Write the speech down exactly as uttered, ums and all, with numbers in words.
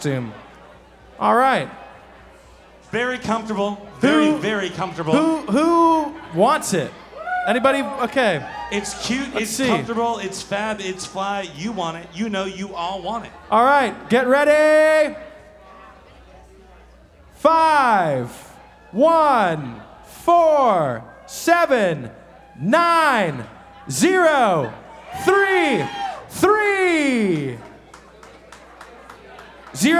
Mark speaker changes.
Speaker 1: costume. All right.
Speaker 2: Very comfortable. Very,
Speaker 1: Who-
Speaker 2: very comfortable.
Speaker 1: Who who wants it? Anybody? Okay.
Speaker 2: It's cute,
Speaker 1: Let's
Speaker 2: it's
Speaker 1: see.
Speaker 2: comfortable, it's fab, it's fly. You want it. You know you all want it.
Speaker 1: All right. Get ready. Five, one, four, seven, nine, zero, three, three.